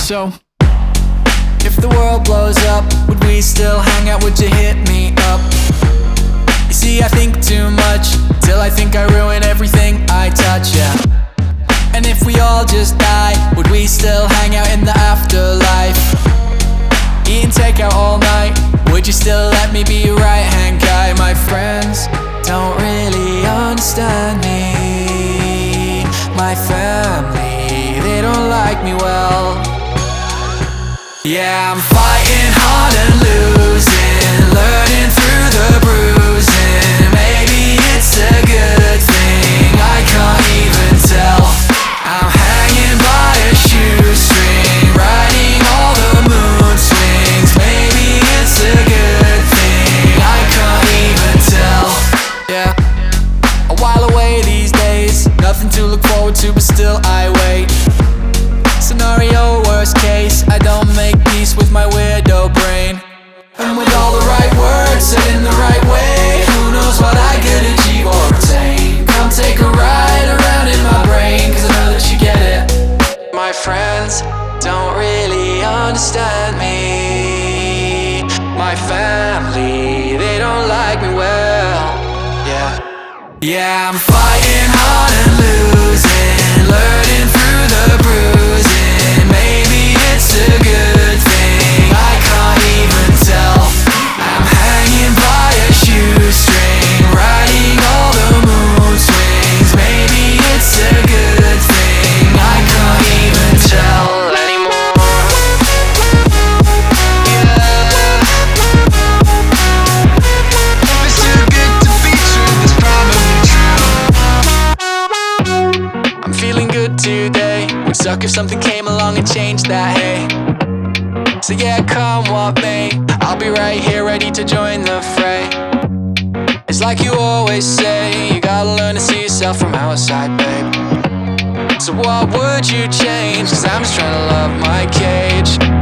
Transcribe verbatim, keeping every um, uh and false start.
So if the world blows up, would we still hang out? Would you hit me up? You see, I think too much till I think I ruin everything I touch, yeah. And if we all just die, would we still hang out in the afterlife? Eating takeout all night, would you still let me be your right-hand guy? My friends don't really understand me. My family, they don't like me well. Yeah, I'm fighting hard and losing, learning through the bruising. Maybe it's a good thing, I can't even tell. I'm hanging by a shoestring, riding all the mood swings. Maybe it's a good thing, I can't even tell. Yeah, a while away these days, nothing to look forward to, but still I wait. Scenario worst case, I don't make peace with my weirdo brain. And with all the right words said in the right way, who knows what I could achieve or obtain. Come take a ride around in my brain, cause I know that you get it. My friends don't really understand me. My family, they don't like me well. Yeah, yeah, I'm fighting hard and losing, learning through the bruising. Maybe it's a good thing, I can't even tell. I'm hanging by a shoestring, riding all the mood swings. Maybe it's a good thing, I can't even tell anymore. Yeah. If it's too good to be true, it's probably true. I'm feeling good today, would suck if something came along and changed that, hey. So yeah, come what may, I'll be right here ready to join the fray. It's like you always say, you gotta learn to see yourself from outside, babe. So what would you change? Cause I'm just trying to love my cage.